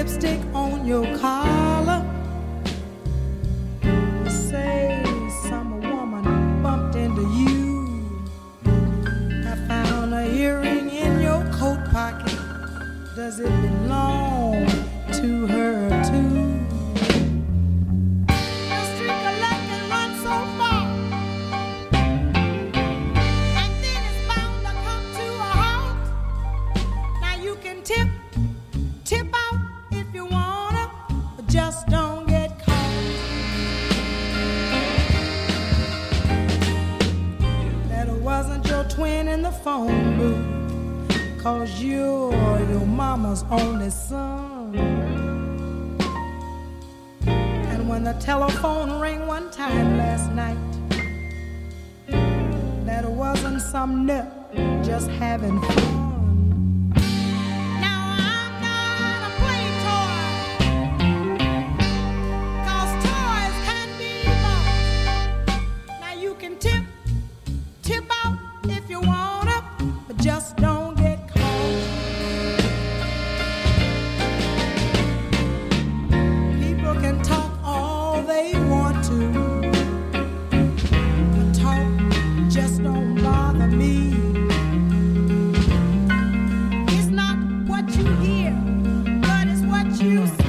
lipstick on your collar. Say some woman bumped into you. I found a earring in your coat pocket. Does it belong to her too? The street collector runs so far, and then it's bound to come to a halt. Now you can tip out if you wanna, but just don't get caught. That it wasn't your twin in the phone booth, 'cause you're your mama's only son. And when the telephone rang one time last night, that it wasn't some nut just having fun. Just don't get caught. People can talk all they want to, but talk just don't bother me. It's not what you hear, but it's what you see.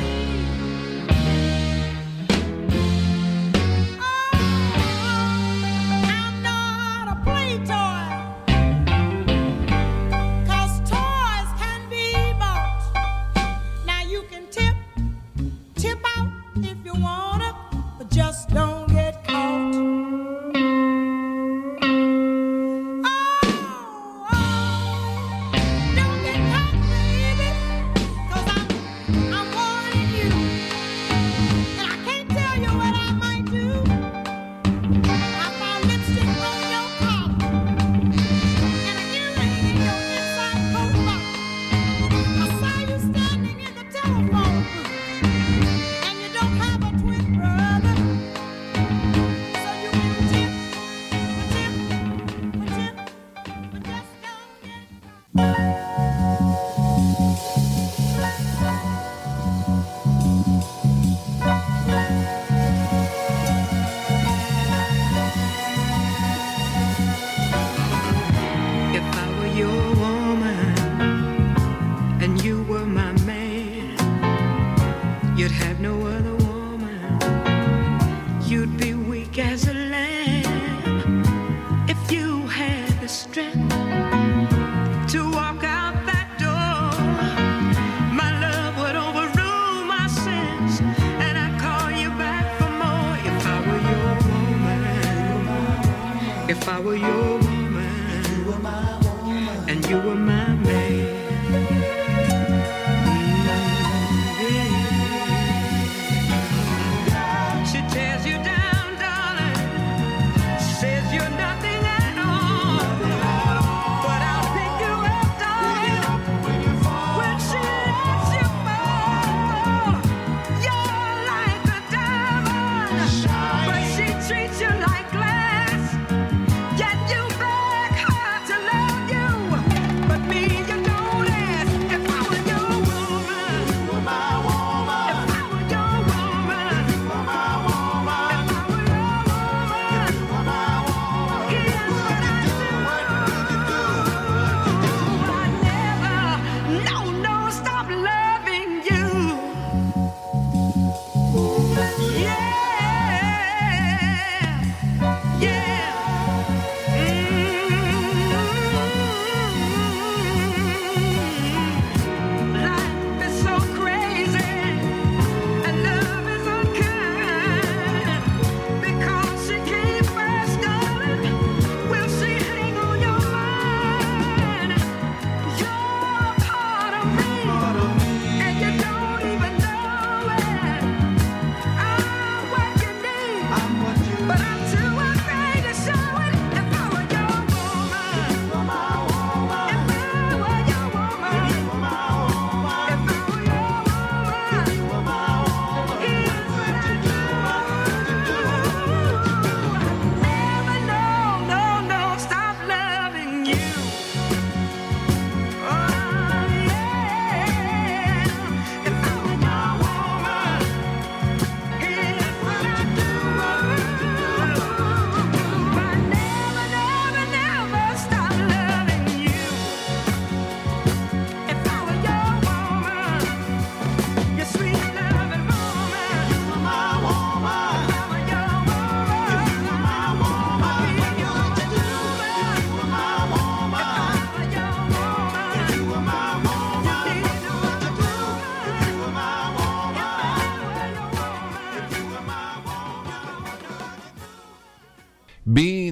Just don't get caught. Oh, don't get caught, baby, 'cause I'm warning you, and I can't tell you what I might do. I found lipstick on your collar and an earring in your inside coat pocket. I saw you standing in the telephone booth, and you don't have a twin brother. If I were your woman, you were my woman, and you were my man. She tears you down, darling. She says you're nothing at all. But I'll pick you up, darling, when she lets you fall. You're like a diamond, but she treats you like glass. Yet you beg her to love you, but me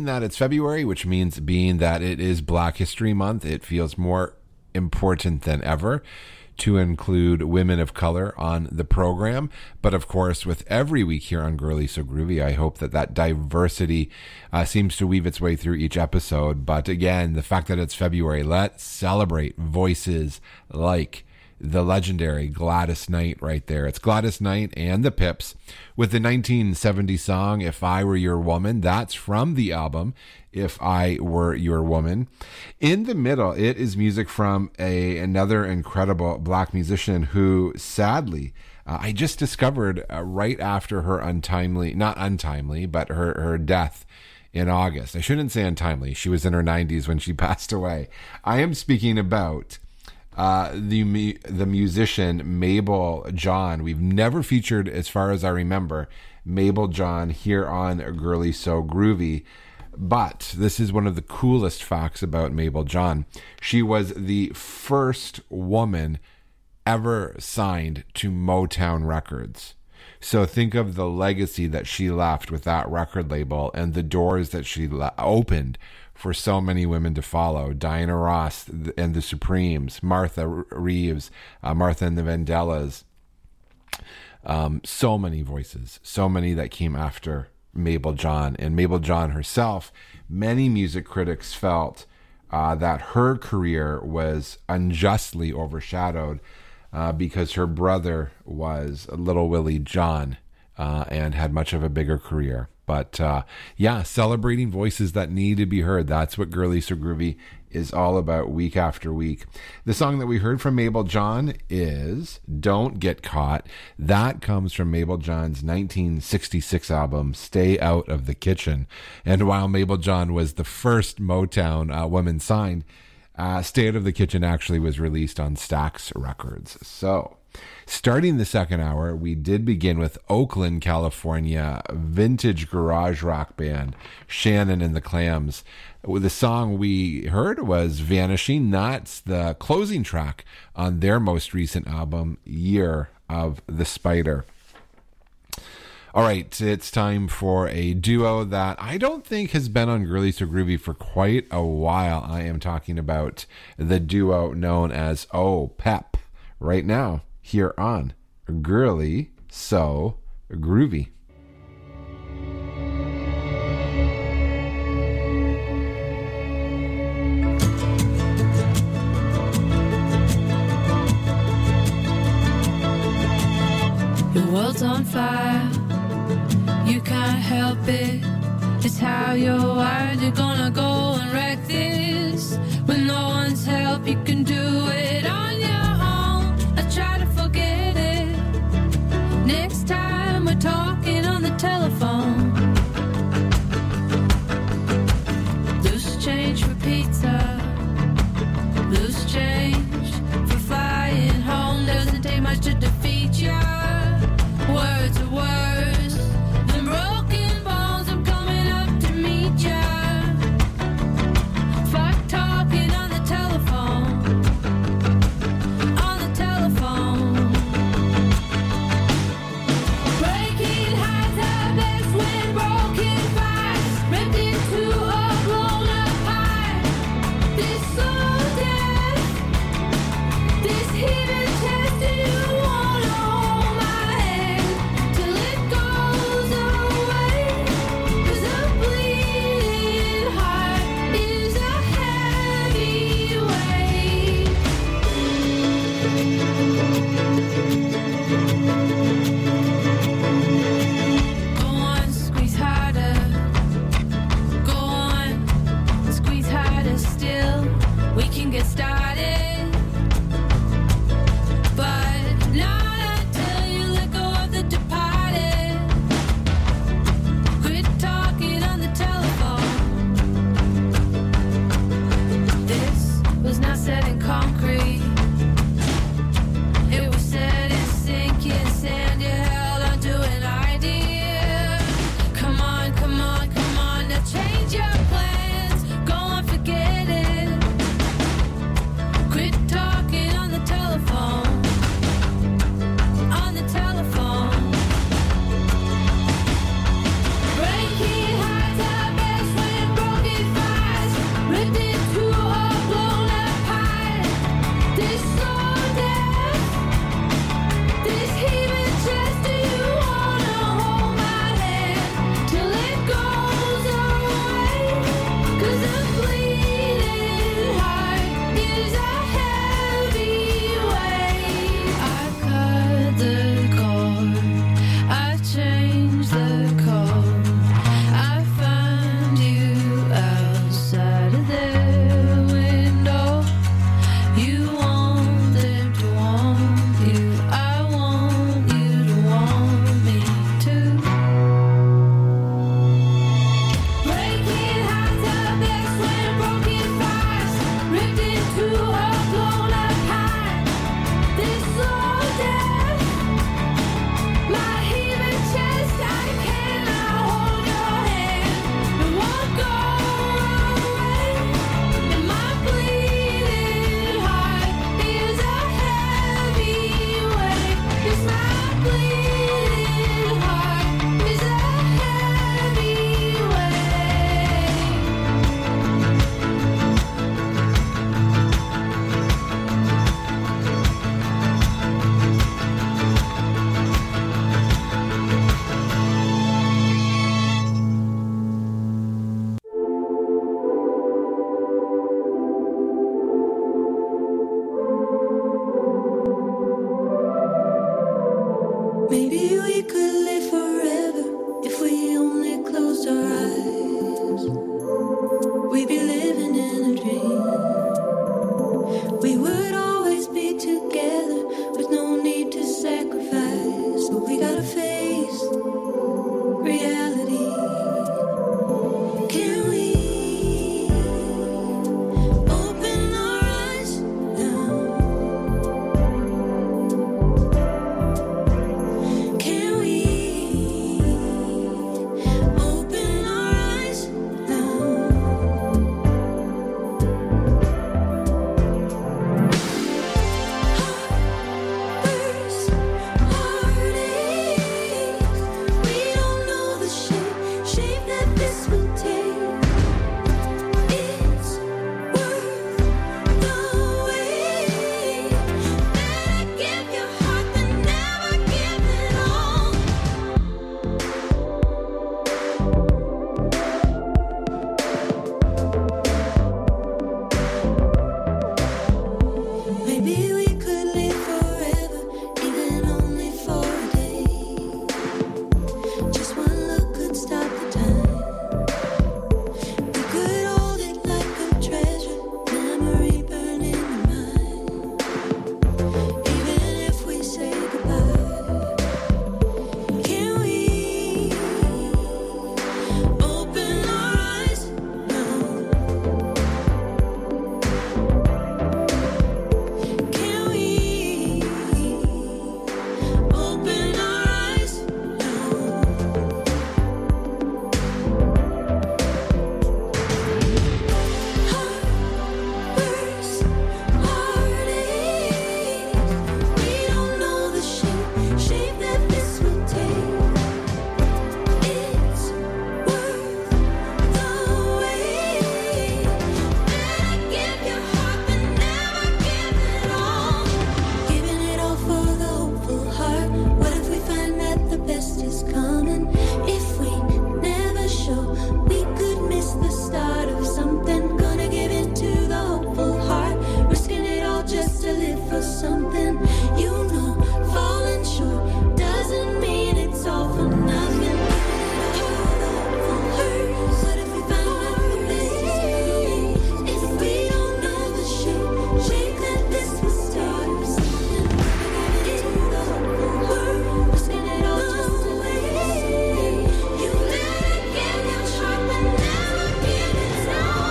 that it's February, which means being that it is Black History Month, it feels more important than ever to include women of color on the program. But of course, with every week here on Girly So Groovy, I hope that diversity seems to weave its way through each episode. But again, the fact that it's February, let's celebrate voices like the legendary Gladys Knight right there. It's Gladys Knight and the Pips with the 1970 song, If I Were Your Woman. That's from the album, If I Were Your Woman. In the middle, it is music from another incredible Black musician who sadly, I just discovered right after her her death in August. I shouldn't say untimely. She was in her 90s when she passed away. I am speaking about the musician Mabel John. We've never featured, as far as I remember, Mabel John here on Girly So Groovy. But this is one of the coolest facts about Mabel John. She was the first woman ever signed to Motown Records. So think of the legacy that she left with that record label and the doors that she opened for so many women to follow. Diana Ross and the Supremes, Martha Reeves, Martha and the Vandellas. So many voices, so many that came after Mabel John. And Mabel John herself, many music critics felt that her career was unjustly overshadowed because her brother was Little Willie John and had much of a bigger career. But celebrating voices that need to be heard. That's what Girly So Groovy is all about week after week. The song that we heard from Mabel John is Don't Get Caught. That comes from Mabel John's 1966 album, Stay Out of the Kitchen. And while Mabel John was the first Motown woman signed, Stay Out of the Kitchen actually was released on Stax Records. So, starting the second hour, we did begin with Oakland, California, vintage garage rock band, Shannon and the Clams. The song we heard was Vanishing. That's the closing track on their most recent album, Year of the Spider. All right, it's time for a duo that I don't think has been on Girly So Groovy for quite a while. I am talking about the duo known as Oh Pep right now here on Girly So Groovy. Your world's on fire, you can't help it. It's how you're wired, you're gonna go and wreck this. With no one's help, you can do it on your own. I try to forget it. Next time we're talking on the telephone. Loose change for pizza, loose change for flying home. Doesn't take much to defeat ya. Words are worse than broken bones. I'm coming up to meet ya. Fuck talking on the telephone. On the telephone. Breaking hearts are best when broken fires ripped into a blown up heart. This soul death, this hidden chest, do you wanna hold my hand till it goes away? 'Cause a bleeding heart is a heavy weight. Go on, squeeze harder. Go on, squeeze harder still. We can get started, but not until you let go of the departed. Quit talking on the telephone. This was not set in concrete. It was set in sinking sand. You held onto an idea. Come on, come on, come on. Now change your plans. Go on, forget it. Quit talking on the telephone. On the telephone. Breaking hearts are best when broken. Maybe we could live forever if we only closed our eyes. We'd be living in a dream. We would always be together with no need to sacrifice. But we gotta face reality. Can we open our eyes now? Can we open our eyes now? Heartbursts, heartaches, we don't know the shape that this will take. It's worth the wait. Better give your heart than never give it all. Maybe we could live forever, even only for a day. Just one look could stop the time. We could hold it like a treasure, memory burning in mind. Even if we say goodbye, can we open our eyes now? Can we open our eyes now? Heartbursts, heartaches, we don't know the shape that this will take. It's worth the wait. Better give your heart but never give it all. Giving it all for the hopeful heart. What if we find that the best is coming? If we never show, we could miss the start of something. Gonna give in to the hopeful heart, risking it all just to live for something. You know, falling short doesn't mean it's all for nothing. What if we find out the best is coming? If we don't know the shape that this will start of something. It's the hopeful heart, risking it all just to live for something. You better give your heart but never give it all.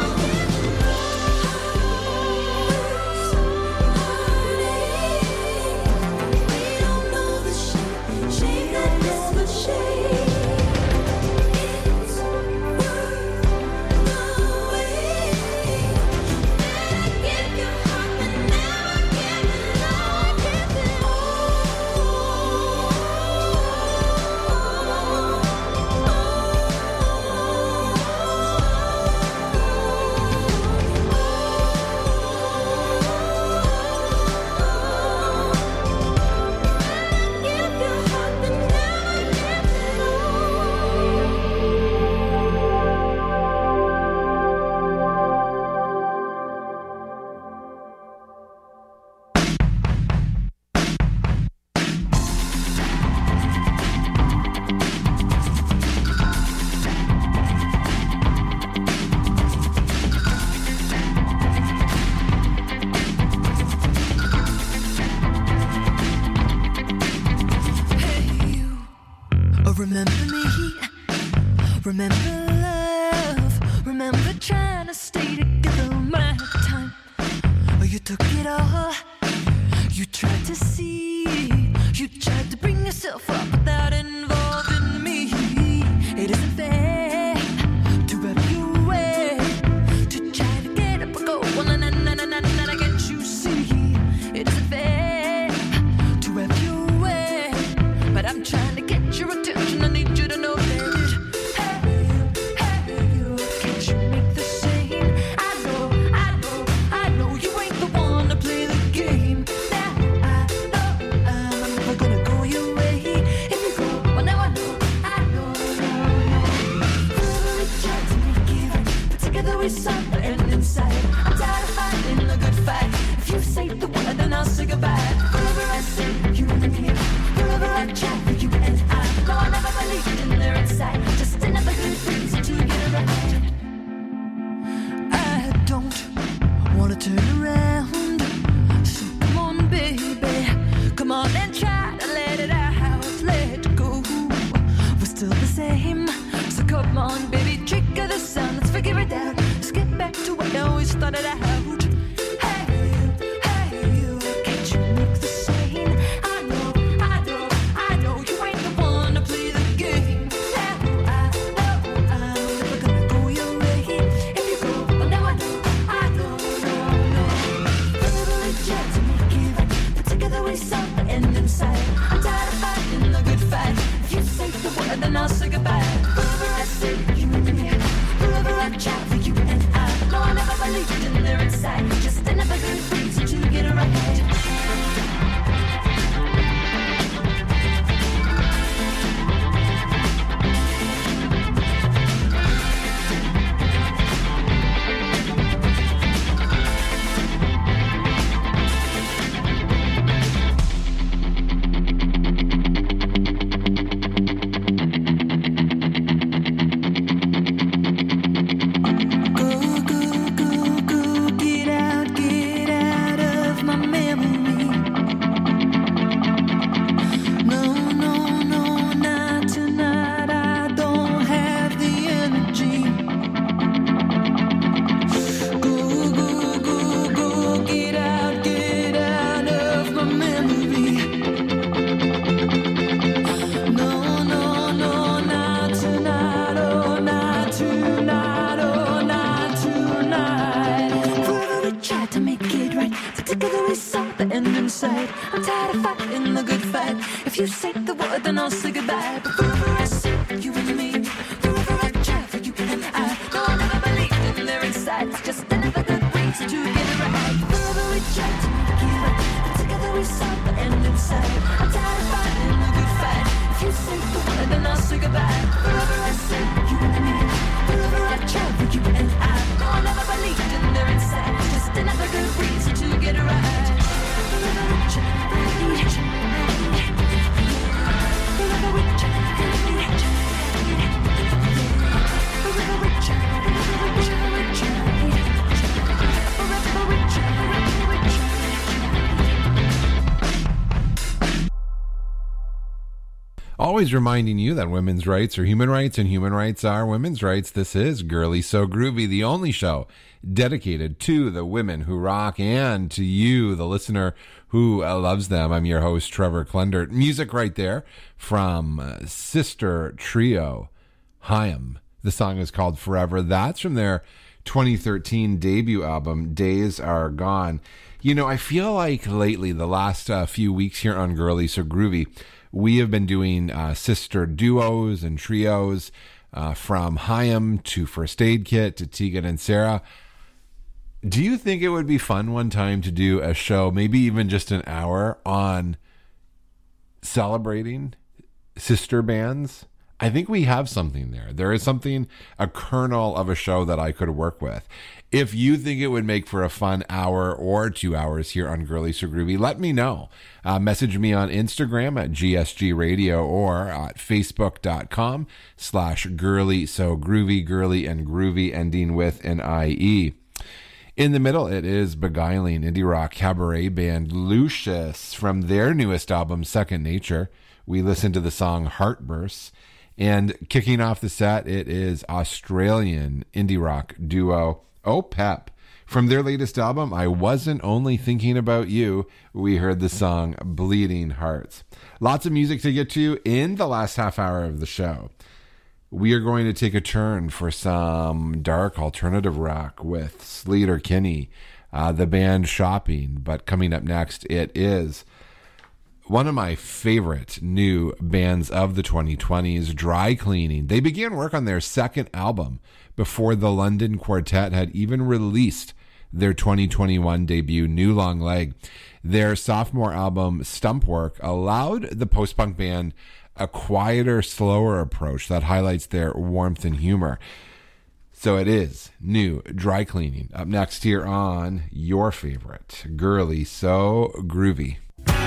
We don't know the shape that this will shape. It's worth the wait. Better give your heart but never give it all. Give it Give your heart but never give it Remember me, remember love, remember trying to stay together my time. Oh, you took it all, you tried to see, you tried to bring yourself up without involving me. It isn't fair to have you way, to try to get up and go, well, na, can't you see? It isn't fair to have you way, but I'm trying to get your attention. I need you to know that. Hey, you, can't you make the same? I know you ain't the one to play the game. Now I know I'm never gonna go your way. If you go, well, inside. I'm tired of fighting the good fight. If you say the word, then I'll say goodbye. But forever I see you and me. Forever I try for you and I. No, I never believed in their inside. It's just another good reason to get it right. Forever we try to make it up, but together we solve the end inside. I'm tired of fighting the good fight. If you say the word, then I'll say goodbye. Forever I see you and me. Forever I try for you and I. No, I never believed in their inside. It's just another good reason to get it right. Forever we try, forever we try, forever we try, Always reminding you that women's rights are human rights and human rights are women's rights. This is Girly So Groovy, the only show dedicated to the women who rock and to you, the listener who loves them. I'm your host, Trevor Klendert. Music right there from Sister Trio, Haim. The song is called Forever. That's from their 2013 debut album, Days Are Gone. You know, I feel like lately, the last few weeks here on Girly So Groovy, we have been doing sister duos and trios from Haim to First Aid Kit to Tegan and Sarah. Do you think it would be fun one time to do a show, maybe even just an hour, on celebrating sister bands? I think we have something there. There is something, a kernel of a show that I could work with. If you think it would make for a fun hour or 2 hours here on Girly So Groovy, let me know. Message me on Instagram at GSG Radio or at Facebook.com/Girly So Groovy, Girly and Groovy ending with an IE. In the middle, it is beguiling indie rock cabaret band Lucius from their newest album, Second Nature. We listened to the song Heartbursts. And kicking off the set, it is Australian indie rock duo OPEP. From their latest album, I Wasn't Only Thinking About You, we heard the song Bleeding Hearts. Lots of music to get to in the last half hour of the show. We are going to take a turn for some dark alternative rock with Sleater Kinney, the band Shopping. But coming up next, it is one of my favorite new bands of the 2020s, Dry Cleaning. They began work on their second album before the London Quartet had even released their 2021 debut, New Long Leg. Their sophomore album, Stumpwork, allowed the post-punk band a quieter, slower approach that highlights their warmth and humor. So it is new Dry Cleaning. Up next here on your favorite, Girly So Groovy.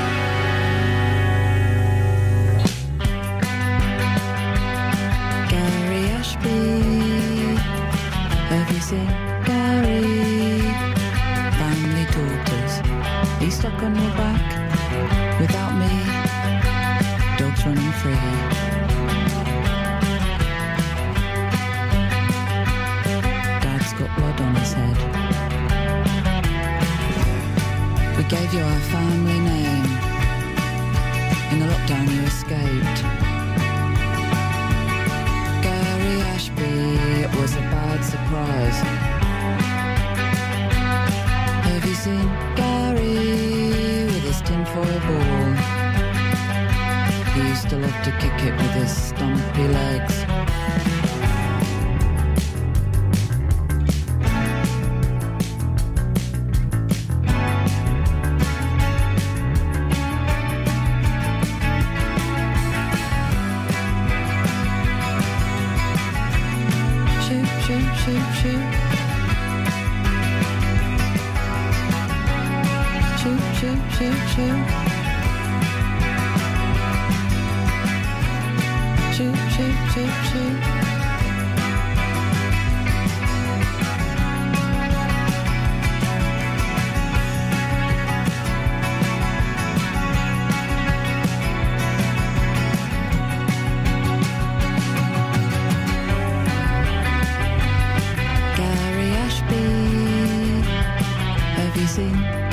Have you seen Gary? Family daughters. He's stuck on your back without me. Dogs running free. Dad's got blood on his head. We gave you our family name. In the lockdown you escaped. Gary Ashby, it was a bad surprise. Have you seen Gary with his tinfoil ball? He used to love to kick it with his stumpy legs.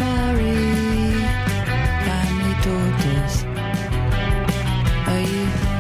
Family daughters, are you